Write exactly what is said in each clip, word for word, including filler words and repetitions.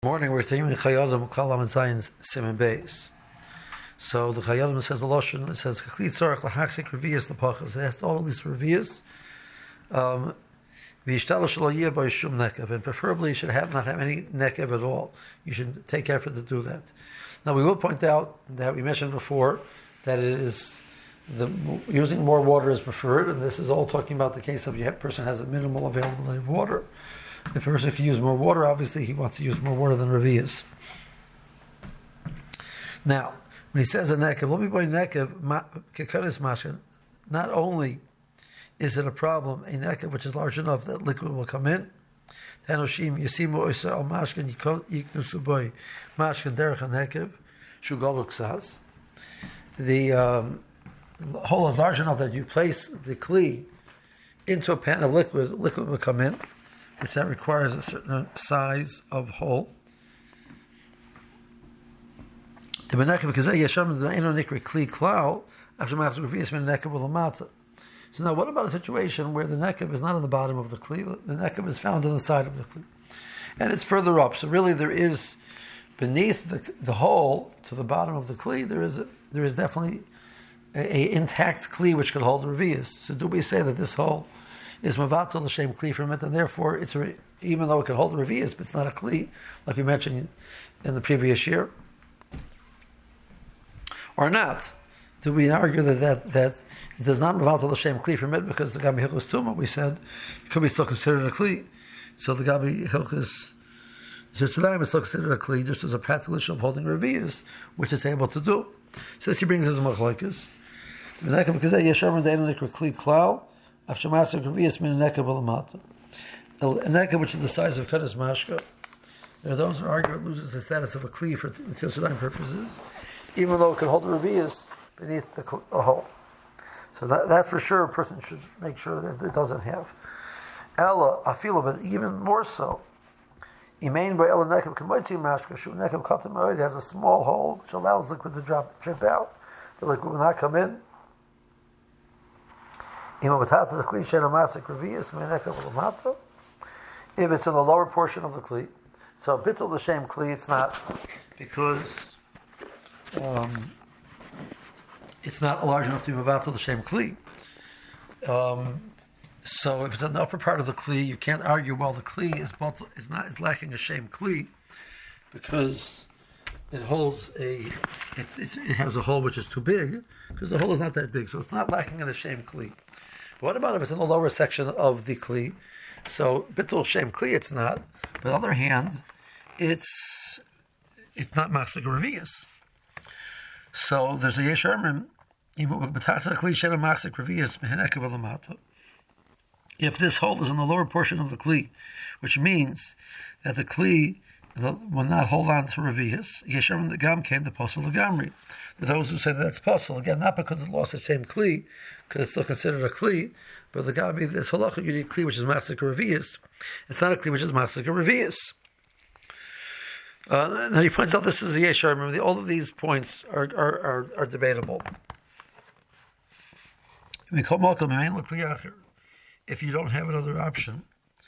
Morning, we're taking Chayadim Kalam and Zion's Simon Beis. So the Chayadim says the Lashon, it says Chachlit Tzarech Lahaksik Revius Lepachas. It has all of these Revius. Um, V'yishtala Shelo Yeh Bo Shum Nekev, and preferably you should have not have any Nekev at all. You should take effort to do that. Now we will point out that we mentioned before that it is the using more water is preferred, and this is all talking about the case of a person has a minimal availability of water. If a person can use more water, obviously he wants to use more water than Revius. Now, when he says a nekev, let me buy nekev, kekaris mashkin, not only is it a problem, a nekev which is large enough that liquid will come in, Hanoshim, Yasimu Oisa al Mashkin, Yiknusuboy, Mashkin Derech Nekev, Shugaluk Saz. The um, hole is large enough that you place the kli into a pan of liquid, liquid will come in, which that requires a certain size of hole. So now, what about a situation where the nekev is not on the bottom of the kli, the nekev is found on the side of the kli, and it's further up. So really, there is beneath the, the hole to the bottom of the kli, there is a, there is definitely a, a intact kli which could hold revius. So do we say that this hole is mavatul l'shem kli from it, and therefore it's a, even though it can hold revius, but it's not a kli, like we mentioned in the previous year, or not? Do we argue that that, that it does not mavatul l'shem kli from it because the gabi hilchos tuma we said it could be still considered a kli, so the gabi hilchos Shitzalayim is still considered a kli just as a practical issue of holding revius, which it's able to do. So this he brings as a machlokes. The nekev because they yesharim deinu nikra kli klal. A nekev which is the size of Kadas Mashka. There are those who argue it loses the status of a kli for tzilzadayim purposes, even though it can hold a revius beneath the, cl- the hole. So that, that for sure a person should make sure that it doesn't have. Ella, I feel, but even more so. Imain by Ella nekev k'moitzi mashka shu nekev katam oid has a small hole which allows liquid to drop drip out. The liquid will not come in. If it's in the lower portion of the kli, so bittul l'shem kli, it's not because um, it's not large enough to be mavatul l'shem kli. Um, so if it's in the upper part of the kli, you can't argue well the kli is both, is not is lacking a shem kli because it holds a it, it, it has a hole which is too big because the hole is not that big, so it's not lacking in a shem kli. What about if it's in the lower section of the kli? So bittul shem kli, it's not. But on the other hand, it's it's not maslik revius. So there's a yesh armim. If this hole is in the lower portion of the kli, which means that the kli will not hold on to revius, yesh armim the gam came to posel legamri. Those who say that that's possible, again, not because it lost its same kli, because it's still considered a kli, but the gabi, this halacha, you need kli which is maslik revius. It's not a kli which is maslik revius. Uh, and he points out this is the yeshar. Remember, all of these points are are, are, are debatable. If you don't have another option,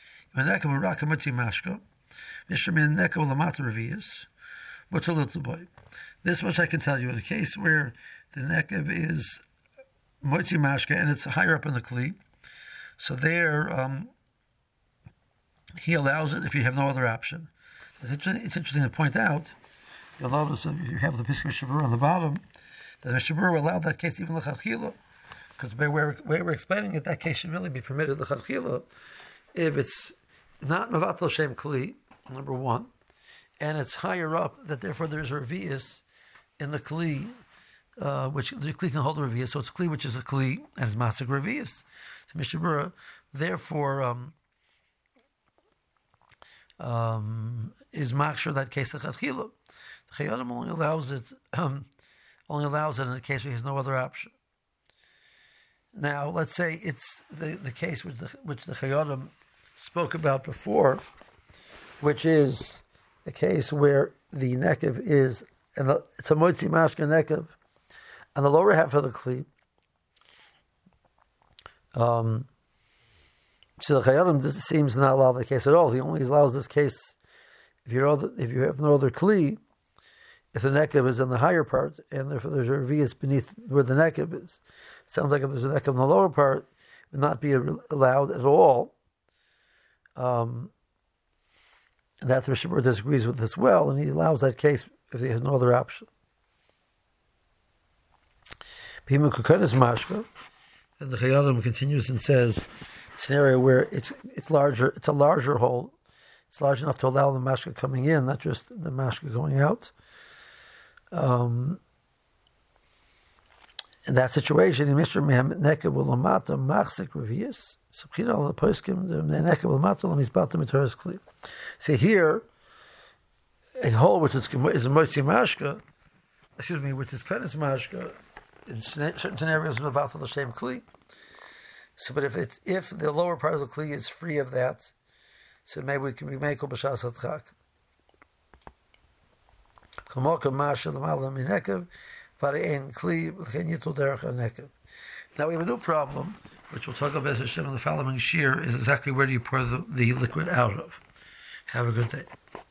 this much I can tell you. In a case where the nekev is motzi mashka and it's higher up in the kli, so there um, he allows it if you have no other option. It's interesting, it's interesting to point out. You'll notice if you have the Piskei Shabur on the bottom, that the Shabur will allow that case even l'chadchila, because the way we're, way we're explaining it, that case should really be permitted l'chadchila if it's not mavatul shem kli, number one, and it's higher up, that therefore there's a revius in the kli, uh, which the kli can hold a revius, so it's kli which is a kli, and it's masik revius. So Mishabura, therefore, um, um, is makshur that case of chadchila. The Chayyim only allows it, um, only allows it in a case where he has no other option. Now, let's say it's the, the case which the, which the Chayyim spoke about before, which is the case where the nekev is, and it's a motzi mashka nekev, on the lower half of the kli. Um, so the Chayyim seems to not allow the case at all. He only allows this case If you know if you have no other kli, if the nekev is in the higher part and therefore there's a revius beneath where the nekev is, it sounds like if there's a nekev in the lower part, it would not be allowed at all. Um, and that's Mishnah Berurah disagrees with as well, and he allows that case if he has no other option. Then the Chayyim continues and says, scenario where it's it's larger, it's a larger hole, it's large enough to allow the mashka coming in, not just the mashka going out. Um, in that situation, in Mishnah Nekev Ulamata Machzik Revius, Subchina al Poskim the Nekev Ulamata Lamizbata Mitaras Kli. See here, a hole which is is a Motzi Mashka, excuse me, which is Kenes Mashka. In certain scenarios, we're about to the same kli. So, but if it's if the lower part of the kli is free of that, so maybe we can be mekel b'shas hadchak. Now we have a new problem, which we'll talk about Hashem in the following shir, is exactly where do you pour the, the liquid out of. Have a good day.